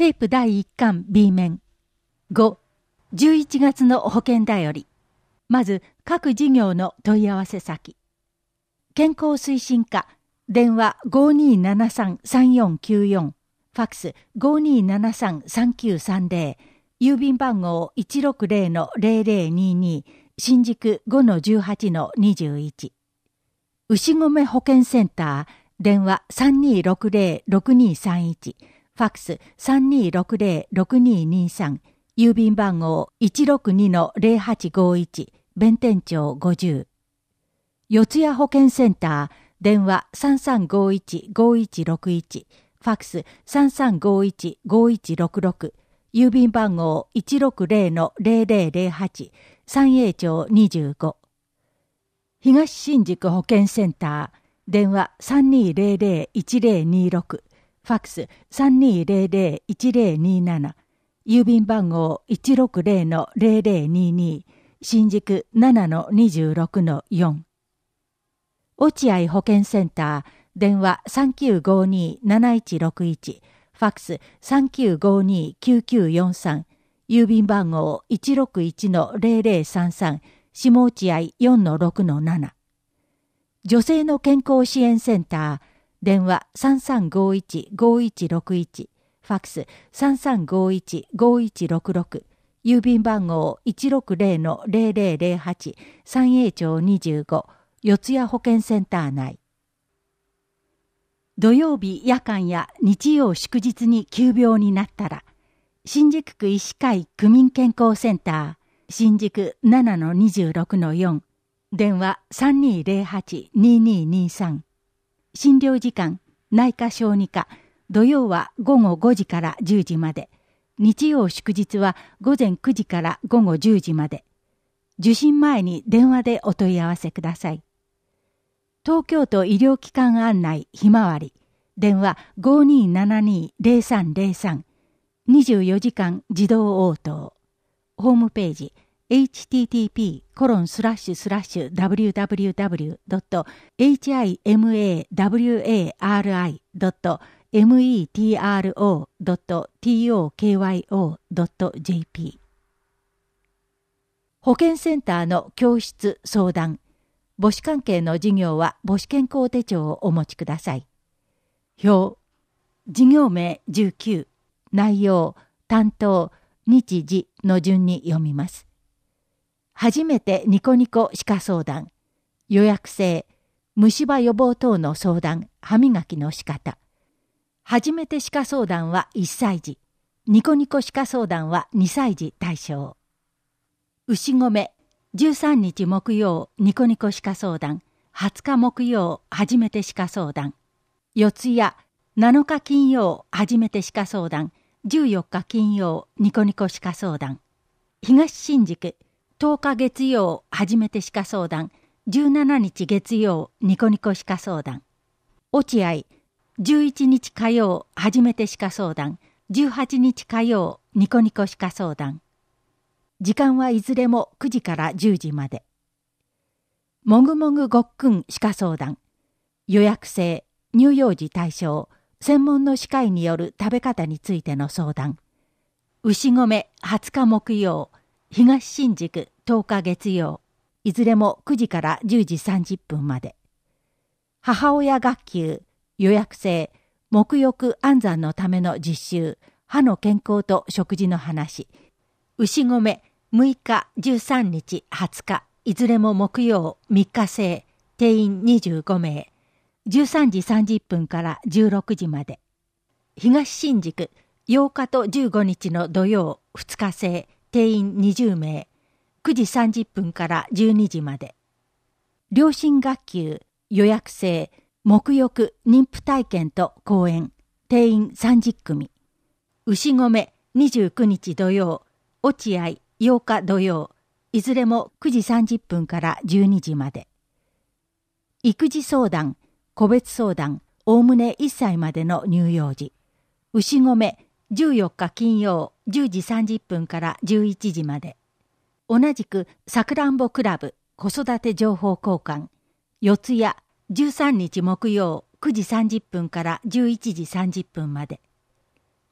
テープ第1巻 B 面。5、11月の保険だより。まず、各事業の問い合わせ先。健康推進課、電話 5273-3494、ファックス 5273-3930、郵便番号 160-0022、新宿 5-18-21。牛込保健センター、電話 3260-6231、ファックス 3260-6223、郵便番号 162-0851、弁天町50。四谷保健センター、電話 3351-5161、ファックス 3351-5166、郵便番号 160-0008、三栄町25。東新宿保健センター、電話 3200-1026、ファックス 3200-1027、郵便番号 160-0022、新宿 7-26-4。落合保健センター、電話 3952-7161、ファックス 3952-9943、郵便番号 161-0033、下落合 4-6-7。女性の健康支援センター、電話 3351-5161、ファックス 3351-5166、郵便番号 160-0008、三栄町25、四谷保健センター内。土曜日夜間や日曜祝日に急病になったら、新宿区医師会区民健康センター、新宿 7-26-4、電話 3208-2223。診療時間、内科小児科、土曜は午後5時から10時まで、日曜祝日は午前9時から午後10時まで。受診前に電話でお問い合わせください。東京都医療機関案内ひまわり、電話 5272-0303、24時間自動応答。ホームページ、http://www.himawari.metro.tokyo.jp。 保健センターの教室相談。母子関係の授業は母子健康手帳をお持ちください。表。授業名19。内容、担当、日時の順に読みます。初めてニコニコ歯科相談。予約制。虫歯予防等の相談。歯磨きの仕方。初めて歯科相談は1歳児。ニコニコ歯科相談は2歳児対象。牛込。13日木曜、ニコニコ歯科相談。20日木曜、初めて歯科相談。四谷。7日金曜、初めて歯科相談。14日金曜、ニコニコ歯科相談。東新宿。10日月曜、初めて歯科相談。17日月曜、ニコニコ歯科相談。落合。11日火曜、初めて歯科相談。18日火曜、ニコニコ歯科相談。時間はいずれも9時から10時まで。もぐもぐごっくん歯科相談。予約制、乳幼児対象、専門の歯科医による食べ方についての相談。牛込20日木曜、東新宿10日月曜、いずれも9時から10時30分まで。母親学級、予約制、沐浴安産のための実習、歯の健康と食事の話。牛込6日、13日、20日、いずれも木曜、3日制、定員25名。13時30分から16時まで。東新宿8日と15日の土曜、2日制、定員20名。9時30分から12時まで。両親学級、予約制、沐浴、妊婦体験と講演、定員30組。牛込29日土曜、落合8日土曜、いずれも9時30分から12時まで。育児相談、個別相談、おおむね1歳までの乳幼児。牛込14日金曜、10時30分から11時まで。同じくさくらんぼクラブ、子育て情報交換。四谷13日木曜、9時30分から11時30分まで。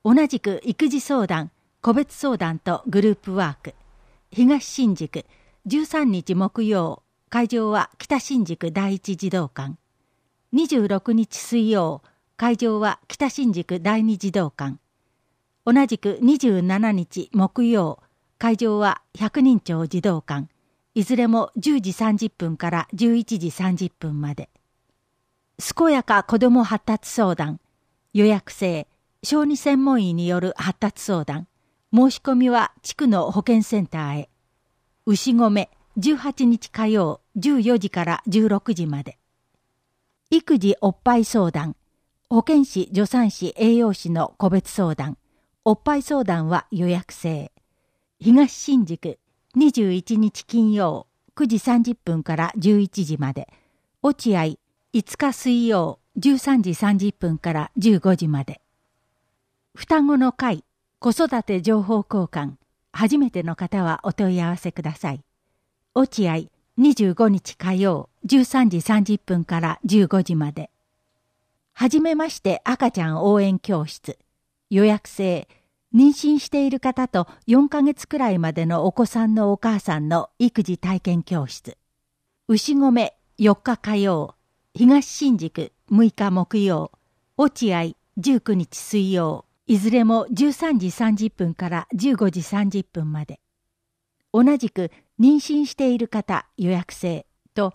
同じく育児相談、個別相談とグループワーク。東新宿、13日木曜、会場は北新宿第一児童館。26日水曜、会場は北新宿第二児童館。同じく27日木曜、会場は百人町児童館。いずれも10時30分から11時30分まで。健やか子ども発達相談。予約制、小児専門医による発達相談。申し込みは地区の保健センターへ。牛込、18日火曜、14時から16時まで。育児おっぱい相談。保健師、助産師、栄養士の個別相談。おっぱい相談は予約制。東新宿、21日金曜、9時30分から11時まで。落合、5日水曜、13時30分から15時まで。双子の会、子育て情報交換。初めての方はお問い合わせください。落合、25日火曜、13時30分から15時まで。はじめまして赤ちゃん応援教室。予約制。妊娠している方と4ヶ月くらいまでのお子さんのお母さんの育児体験教室。牛込、4日火曜。東新宿、6日木曜。落合、19日水曜。いずれも13時30分から15時30分まで。同じく妊娠している方予約制と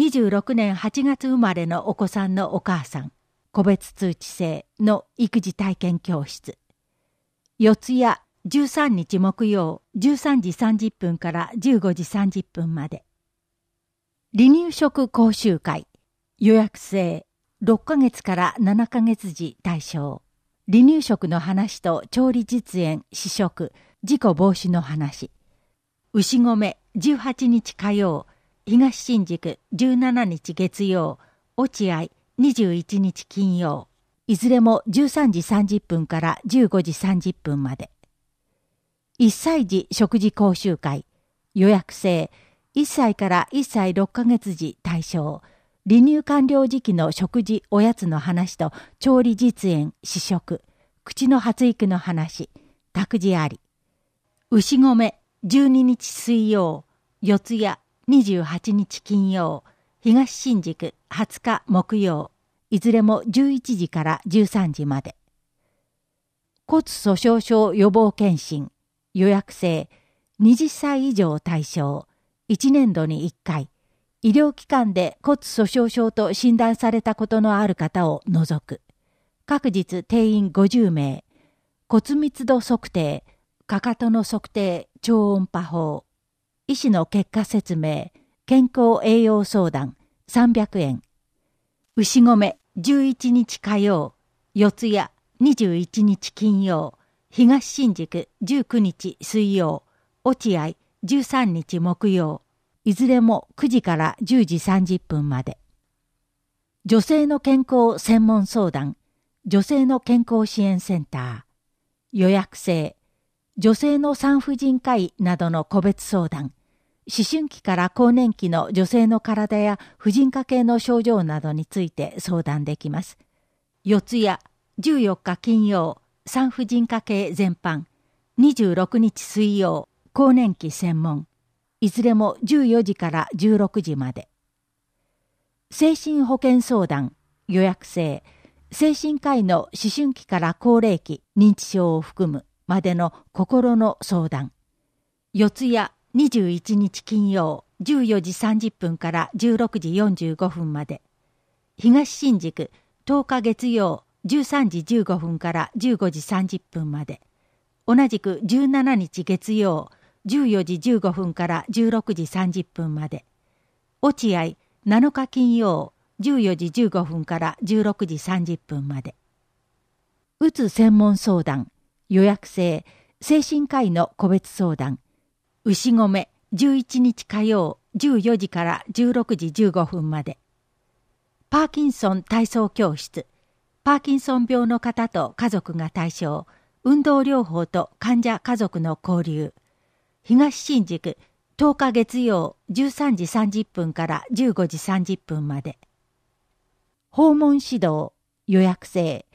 26年8月生まれのお子さんのお母さん、個別通知制の育児体験教室。四谷、13日木曜、13時30分から15時30分まで。離乳食講習会。予約制。6ヶ月から7ヶ月時対象。離乳食の話と調理実演、試食、事故防止の話。牛込、18日火曜、東新宿、17日月曜、落合、21日金曜。いずれも13時30分から15時30分まで。1歳児食事講習会。予約制。1歳から1歳6ヶ月時対象。離乳完了時期の食事、おやつの話と調理実演、試食、口の発育の話、託児あり。牛込、12日水曜、四谷、28日金曜、東新宿、20日木曜。いずれも11時から13時まで。骨粗鬆症予防検診。予約制。20歳以上対象。1年度に1回。医療機関で骨粗鬆症と診断されたことのある方を除く。各日定員50名。骨密度測定、かかとの測定、超音波法。医師の結果説明、健康栄養相談、300円。牛込、11日火曜、四谷、21日金曜、東新宿、19日水曜、落合、13日木曜。いずれも9時から10時30分まで。女性の健康専門相談、女性の健康支援センター。予約制。女性の産婦人科医などの個別相談。思春期から更年期の女性の体や婦人科系の症状などについて相談できます。四谷、14日金曜、産婦人科系全般。26日水曜、更年期専門。いずれも14時から16時まで。精神保健相談、予約制。精神科医の思春期から高齢期、認知症を含むまでの心の相談。四谷、21日金曜、14時30分から16時45分まで。東新宿、10日月曜、13時15分から15時30分まで。同じく17日月曜、14時15分から16時30分まで。落合、7日金曜、14時15分から16時30分まで。うつ専門相談、予約制、精神科医の個別相談。牛込、11日火曜、14時から16時15分まで。パーキンソン体操教室。パーキンソン病の方と家族が対象。運動療法と患者家族の交流。東新宿、10日月曜、13時30分から15時30分まで。訪問指導、予約制。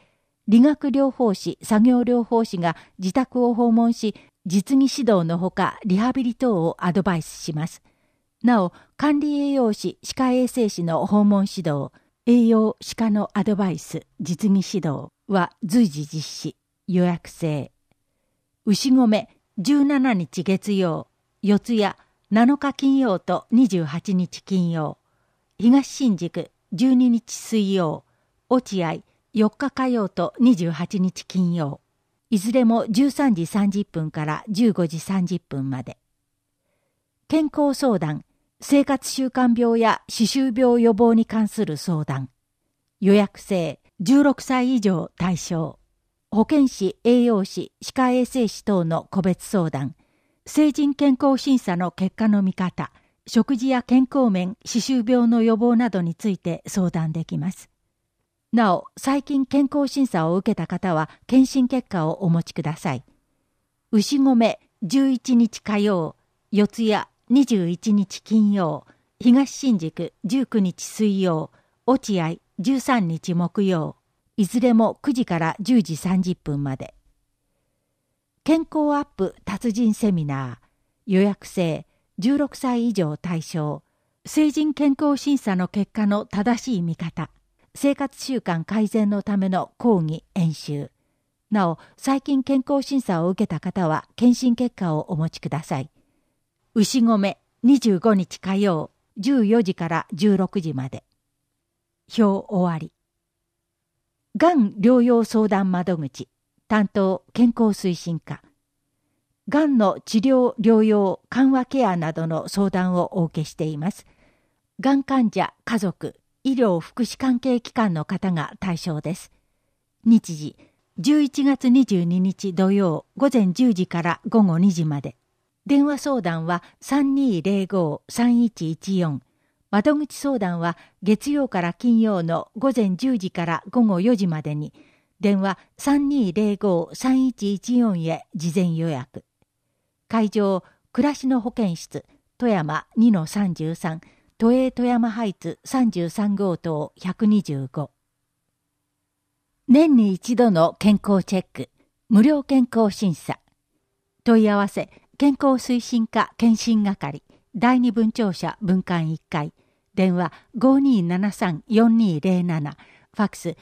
理学療法士、作業療法士が自宅を訪問し、実技指導のほかリハビリ等をアドバイスします。なお、管理栄養士、歯科衛生士の訪問指導、栄養歯科のアドバイス、実技指導は随時実施、予約制。牛込17日月曜、四谷7日金曜と28日金曜、東新宿12日水曜、落合4日火曜と28日金曜、いずれも13時30分から15時30分まで。健康相談、生活習慣病や歯周病予防に関する相談。予約制、16歳以上対象。保健師、栄養士、歯科衛生士等の個別相談。成人健康審査の結果の見方、食事や健康面、歯周病の予防などについて相談できます。なお、最近健康審査を受けた方は検診結果をお持ちください。牛込11日火曜、四谷21日金曜、東新宿19日水曜、落合13日木曜、いずれも9時から10時30分まで。健康アップ達人セミナー、予約制、16歳以上対象、成人健康審査の結果の正しい見方、生活習慣改善のための講義・演習。なお、最近健康審査を受けた方は検診結果をお持ちください。牛込25日火曜、14時から16時まで。表終わり。がん療養相談窓口、担当健康推進課。がんの治療・療養・緩和ケアなどの相談をお受けしています。がん患者、家族、医療福祉関係機関の方が対象です。日時、11月22日土曜午前10時から午後2時まで。電話相談は 3205-3114。窓口相談は月曜から金曜の午前10時から午後4時までに、電話 3205-3114 へ事前予約。会場、暮らしの保健室、富山 2-33、都営富山ハイツ33号棟125。年に一度の健康チェック、無料健康審査。問い合わせ、健康推進課検診係、第二分庁舎分館1階、電話 5273-4207、ファクス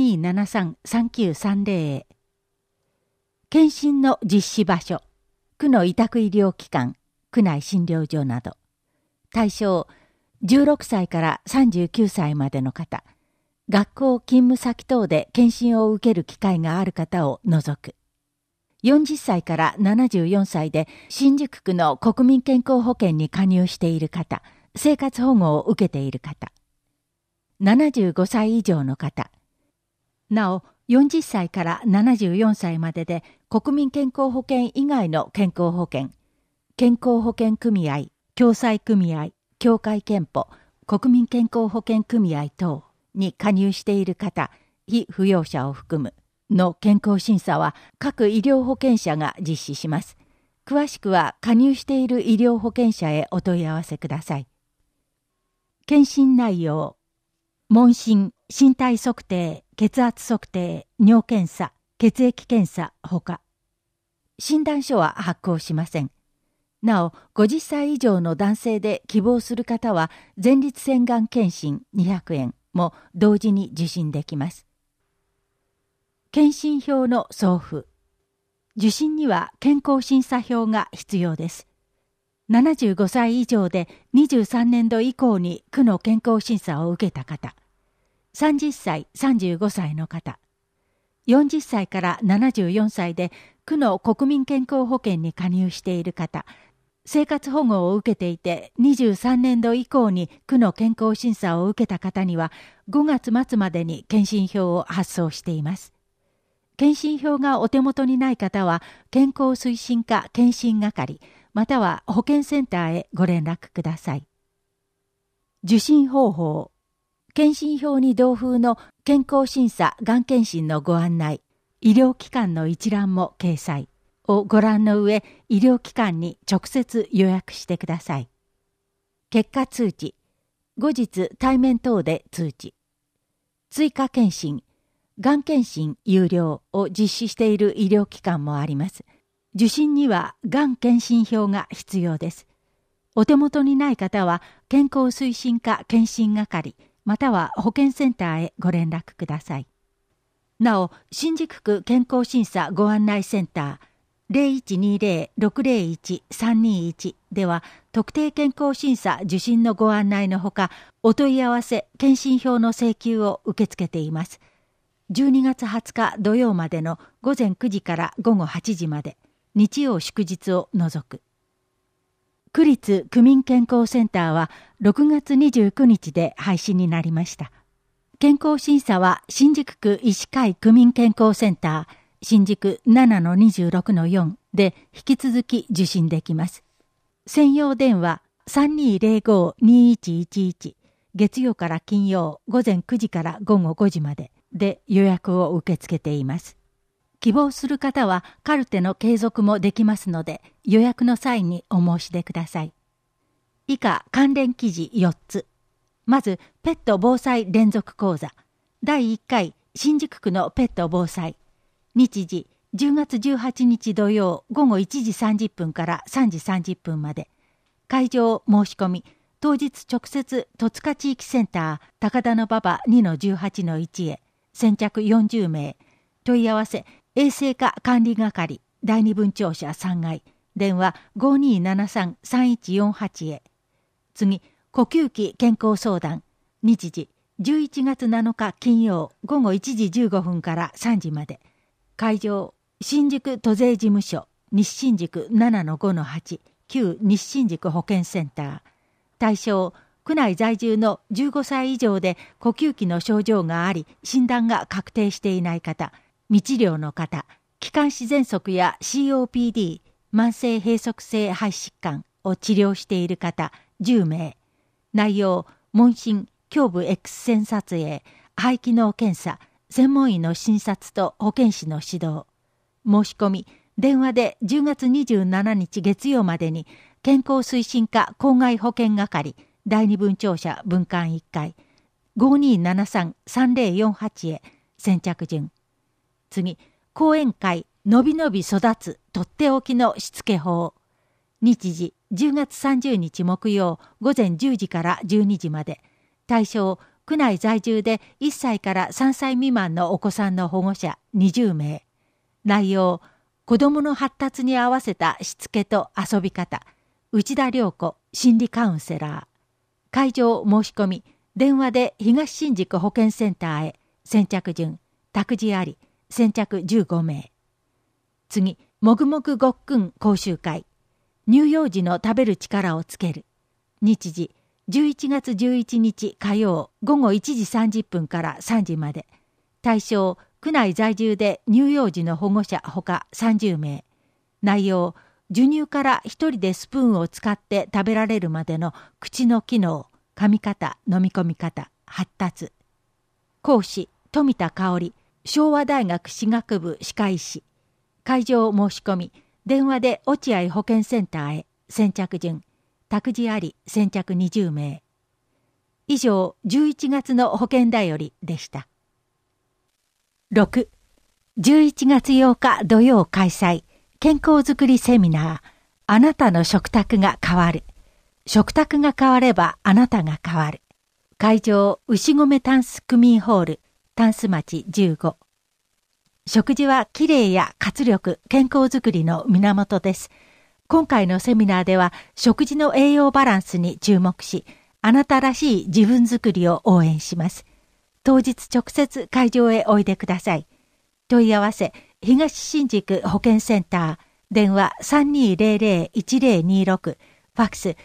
5273-3930 へ。検診の実施場所、区の委託医療機関、区内診療所など。対象、16歳から39歳までの方、学校勤務先等で検診を受ける機会がある方を除く。40歳から74歳で新宿区の国民健康保険に加入している方、生活保護を受けている方。75歳以上の方。なお、40歳から74歳までで国民健康保険以外の健康保険、健康保険組合、共済組合、協会憲法、国民健康保険組合等に加入している方、被扶養者を含むの健康審査は各医療保険者が実施します。詳しくは加入している医療保険者へお問い合わせください。検診内容、問診、身体測定、血圧測定、尿検査、血液検査ほか。診断書は発行しません。なお、50歳以上の男性で希望する方は前立腺がん検診200円も同時に受診できます。検診票の送付。受診には健康審査票が必要です。75歳以上で23年度以降に区の健康審査を受けた方、30歳、35歳の方、40歳から74歳で区の国民健康保険に加入している方、生活保護を受けていて23年度以降に区の健康審査を受けた方には5月末までに検診票を発送しています。検診票がお手元にない方は健康推進課検診係または保健センターへご連絡ください。受診方法。検診票に同封の健康審査がん検診のご案内、医療機関の一覧も掲載をご覧の上、医療機関に直接予約してください。結果通知。後日対面等で通知。追加検診。 がん検診有料を実施している医療機関もあります。受診にはがん検診票が必要です。お手元にない方は健康推進課検診係または保健センターへご連絡ください。なお、新宿区健康審査ご案内センター 0120-601-321 では特定健康審査受診のご案内のほかお問い合わせ検診票の請求を受け付けています。12月20日土曜までの午前9時から午後8時まで、日曜祝日を除く。区立区民健康センターは6月29日で廃止になりました。健康審査は新宿区医師会区民健康センター新宿 7-26-4 で引き続き受診できます。専用電話 3205-2111 月曜から金曜午前9時から午後5時までで予約を受け付けています。希望する方はカルテの継続もできますので予約の際にお申し出ください。以下関連記事4つ。まずペット防災連続講座第1回新宿区のペット防災日時10月18日土曜午後1時30分から3時30分まで。会場申し込み当日直接戸塚地域センター高田馬場 2-18-1 へ先着40名。問い合わせ衛生課管理係第二分庁舎3階電話 5273-3148 へ。次呼吸器健康相談日時11月7日金曜午後1時15分から3時まで。会場新宿都税事務所西新宿 7-5-8 旧西新宿保健センター。対象区内在住の15歳以上で呼吸器の症状があり診断が確定していない方、未治療の方、気管支喘息や COPD 慢性閉塞性肺疾患を治療している方10名。内容問診胸部 X 線撮影肺機能検査専門医の診察と保健師の指導。申し込み電話で10月27日月曜までに健康推進課公害保健係第二分庁舎分館1階 5273-3048 へ先着順。次講演会のびのび育つとっておきのしつけ法日時10月30日木曜午前10時から12時まで。対象区内在住で1歳から3歳未満のお子さんの保護者20名。内容子どもの発達に合わせたしつけと遊び方内田良子心理カウンセラー。会場申し込み電話で東新宿保健センターへ先着順託児あり先着15名。次もぐもぐごっくん講習会乳幼児の食べる力をつける日時11月11日火曜午後1時30分から3時まで。対象区内在住で乳幼児の保護者ほか30名。内容授乳から一人でスプーンを使って食べられるまでの口の機能、噛み方、飲み込み方、発達。講師富田香織昭和大学歯学部歯科医師。会場申し込み電話で落合保健センターへ先着順託児あり先着20名。以上11月の保健だよりでした。6、11月8日土曜開催健康づくりセミナーあなたの食卓が変わる。食卓が変わればあなたが変わる。会場牛込タンス区民ホールタンス町15。食事はきれいや活力、健康づくりの源です。今回のセミナーでは食事の栄養バランスに注目し、あなたらしい自分づくりを応援します。当日直接会場へおいでください。問い合わせ、東新宿保健センター、電話 3200-1026、ファックス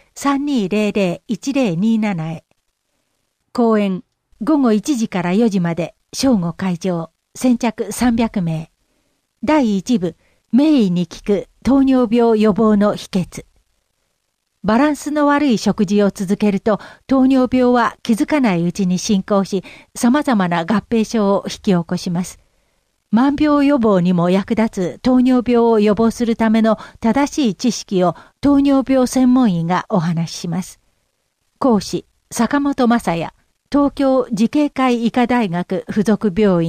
3200-1027 へ。講演、午後1時から4時まで、正午会場、先着300名。第1部、名医に聞く糖尿病予防の秘訣。バランスの悪い食事を続けると、糖尿病は気づかないうちに進行し、様々な合併症を引き起こします。万病予防にも役立つ糖尿病を予防するための正しい知識を糖尿病専門医がお話しします。講師、坂本雅也、東京慈恵会医科大学附属病院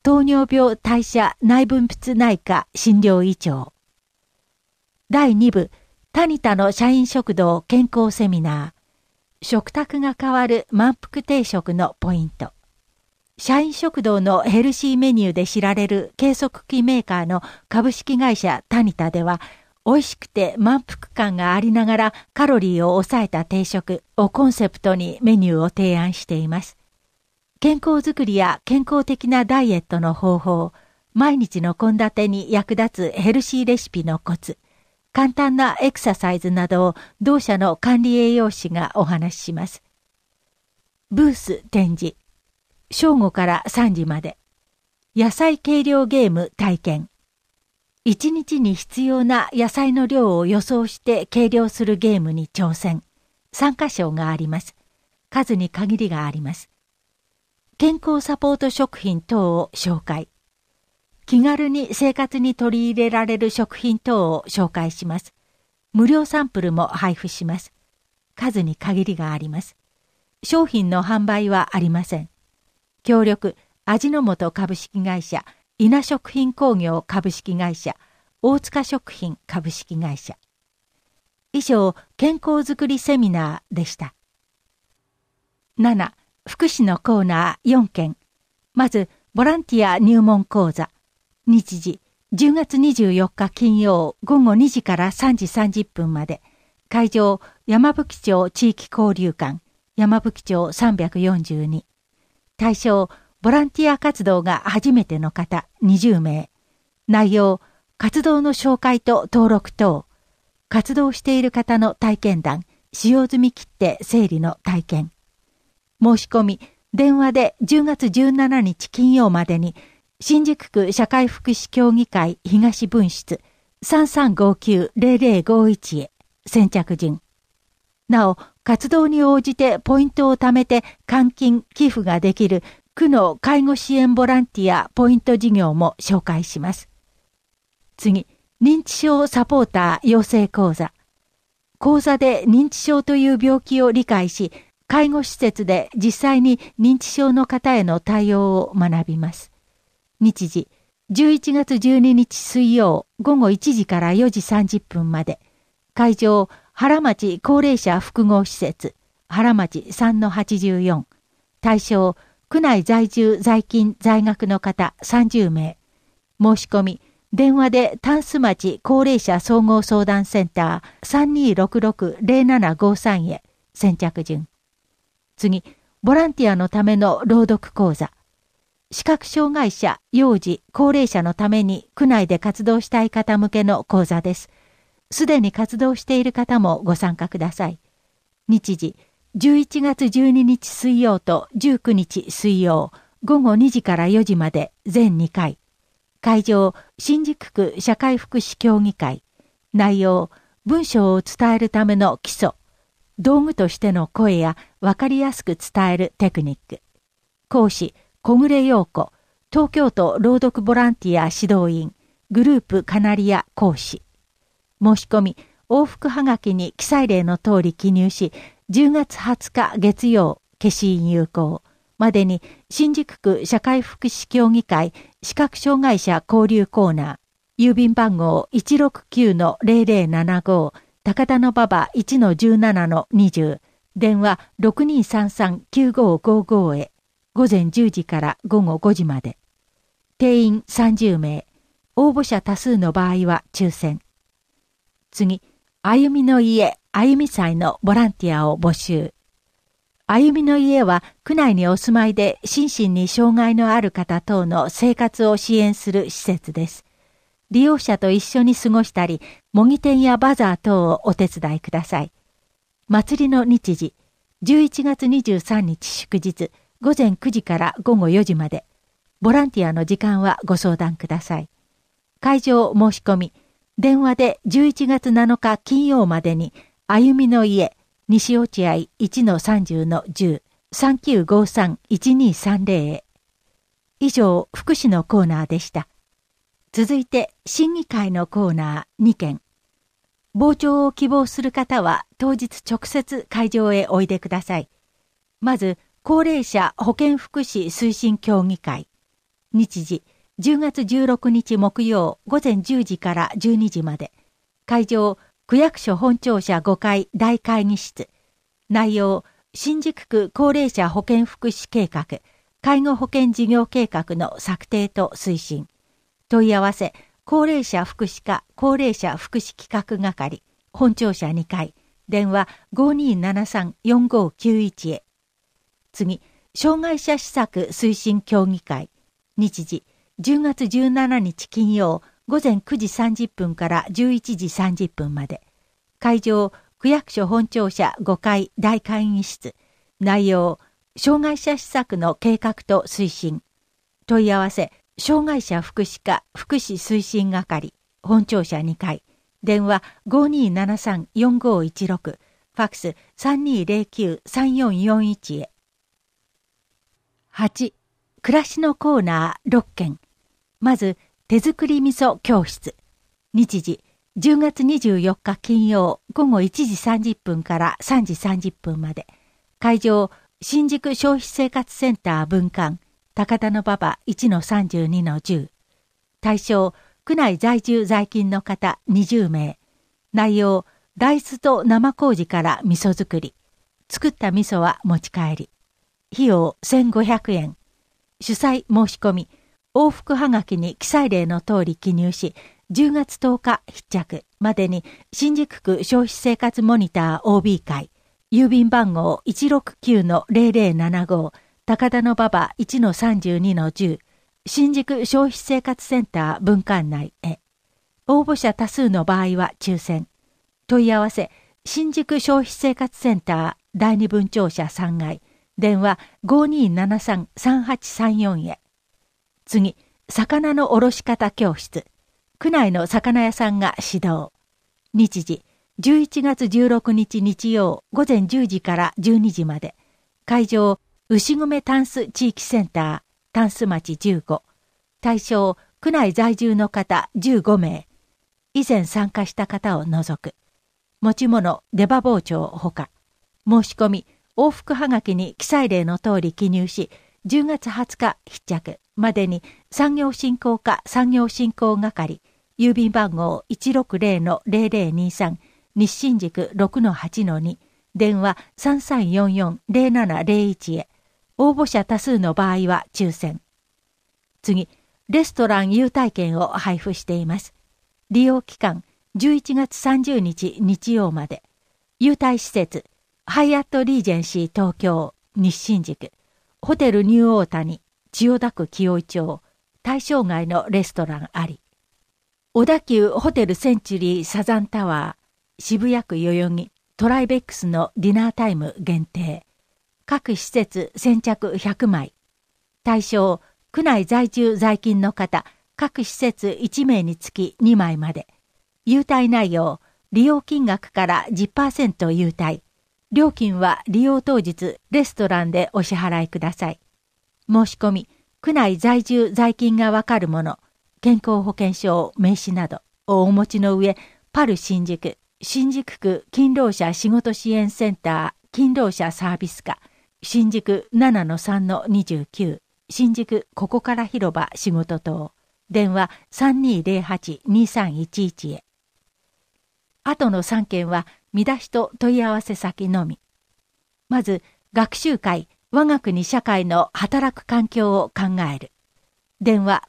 糖尿病代謝内分泌内科診療医長。第2部、タニタの社員食堂健康セミナー。食卓が変わる満腹定食のポイント。社員食堂のヘルシーメニューで知られる計測器メーカーの株式会社タニタでは、美味しくて満腹感がありながらカロリーを抑えた定食をコンセプトにメニューを提案しています。健康づくりや健康的なダイエットの方法、毎日の献立に役立つヘルシーレシピのコツ、簡単なエクササイズなどを同社の管理栄養士がお話しします。ブース展示。正午から3時まで。野菜計量ゲーム体験。1日に必要な野菜の量を予想して計量するゲームに挑戦。参加賞があります。数に限りがあります。健康サポート食品等を紹介。気軽に生活に取り入れられる食品等を紹介します。無料サンプルも配布します。数に限りがあります。商品の販売はありません。協力、味の素株式会社、稲食品工業株式会社、大塚食品株式会社。以上、健康づくりセミナーでした。7、福祉のコーナー4件。まず、ボランティア入門講座。日時、10月24日金曜午後2時から3時30分まで。会場、山吹町地域交流館、山吹町342。対象、ボランティア活動が初めての方20名。内容、活動の紹介と登録等。活動している方の体験談、使用済み切手整理の体験。申し込み、電話で10月17日金曜までに、新宿区社会福祉協議会東分室 3359-0051 へ先着順。なお、活動に応じてポイントを貯めて換金・寄付ができる区の介護支援ボランティアポイント事業も紹介します。次、認知症サポーター養成講座。講座で認知症という病気を理解し、介護施設で実際に認知症の方への対応を学びます。日時、11月12日水曜午後1時から4時30分まで。会場、原町高齢者複合施設、原町 3-84。対象、区内在住在勤在学の方30名。申し込み、電話でタンス町高齢者総合相談センター 3266-0753 へ先着順。次、ボランティアのための朗読講座。視覚障害者、幼児、高齢者のために区内で活動したい方向けの講座です。すでに活動している方もご参加ください。日時、11月12日水曜と19日水曜、午後2時から4時まで全2回。会場、新宿区社会福祉協議会。内容、文章を伝えるための基礎。道具としての声や分かりやすく伝えるテクニック。講師、小暮陽子、東京都朗読ボランティア指導員、グループカナリア講師。申し込み、往復はがきに記載例の通り記入し、10月20日月曜、消印有効までに新宿区社会福祉協議会視覚障害者交流コーナー、郵便番号 169-0075、高田馬場 1-17-20、電話 6233-9555 へ。午前10時から午後5時まで。定員30名。応募者多数の場合は抽選。次、歩みの家、歩み祭のボランティアを募集。歩みの家は区内にお住まいで心身に障害のある方等の生活を支援する施設です。利用者と一緒に過ごしたり、模擬店やバザー等をお手伝いください。祭りの日時、11月23日祝日、午前9時から午後4時まで。ボランティアの時間はご相談ください。会場申し込み、電話で11月7日金曜までに、歩みの家、西落合 1-30-10、3953-1230 へ。以上、福祉のコーナーでした。続いて、審議会のコーナー2件。傍聴を希望する方は、当日直接会場へおいでください。まず、高齢者保健福祉推進協議会。 日時、10月16日木曜午前10時から12時まで。会場、区役所本庁舎5階大会議室。内容、新宿区高齢者保健福祉計画、介護保険事業計画の策定と推進。問い合わせ、高齢者福祉課高齢者福祉企画係、本庁舎2階、電話 5273-4591 へ。次、障害者施策推進協議会。日時、10月17日金曜午前9時30分から11時30分まで。会場、区役所本庁舎5階大会議室。内容、障害者施策の計画と推進。問い合わせ、障害者福祉課福祉推進係、本庁舎2階。電話 5273-4516、ファックス 3209-3441 へ。8. 暮らしのコーナー6件。まず、手作り味噌教室。日時、10月24日金曜午後1時30分から3時30分まで。会場、新宿消費生活センター分館、高田馬場 1-32-10。対象、区内在住在勤の方20名。内容、大豆と生麹から味噌作り。作った味噌は持ち帰り。費用1500円。主催申し込み、往復はがきに記載例の通り記入し、10月10日必着までに新宿区消費生活モニター OB 会、郵便番号 169-0075、高田馬場 1-32-10、新宿消費生活センター分館内へ。応募者多数の場合は抽選。問い合わせ、新宿消費生活センター第二分庁舎3階、電話 5273-3834 へ。次、魚のおろし方教室。区内の魚屋さんが指導。日時、11月16日日曜午前10時から12時まで。会場、牛込タンス地域センター、タンス町15。対象、区内在住の方15名。以前参加した方を除く。持ち物、出刃包丁ほか。申し込み、往復はがきに記載例の通り記入し、10月20日必着までに産業振興課産業振興係、郵便番号 160-0023、西新宿 6-8-2、電話 3344-0701 へ。応募者多数の場合は抽選。次、レストラン優待券を配布しています。利用期間、11月30日日曜まで。優待施設、ハイアットリージェンシー東京、西新宿、ホテルニューオータニ、千代田区紀尾井町、対象外のレストランあり。小田急ホテルセンチュリーサザンタワー、渋谷区代々木、トライベックスのディナータイム限定。各施設先着100枚。対象、区内在住在勤の方、各施設1名につき2枚まで。優待内容、利用金額から 10% 優待。料金は利用当日レストランでお支払いください。申し込み、区内在住在勤がわかるもの、健康保険証、名刺などをお持ちの上、パル新宿、新宿区勤労者仕事支援センター勤労者サービス課、新宿 7-3-29、新宿ここから広場仕事棟、電話 3208-2311 へ。あとの3件は見出しと問い合わせ先のみ。まず、学習会、我が国社会の働く環境を考える。電話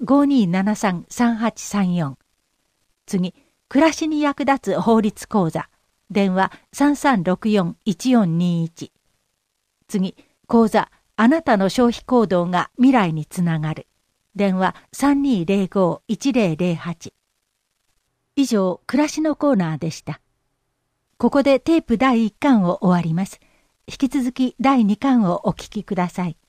5273-3834。次、暮らしに役立つ法律講座。電話 3364-1421。次、講座、あなたの消費行動が未来につながる。電話 3205-1008。以上、暮らしのコーナーでした。ここでテープ第1巻を終わります。引き続き第2巻をお聞きください。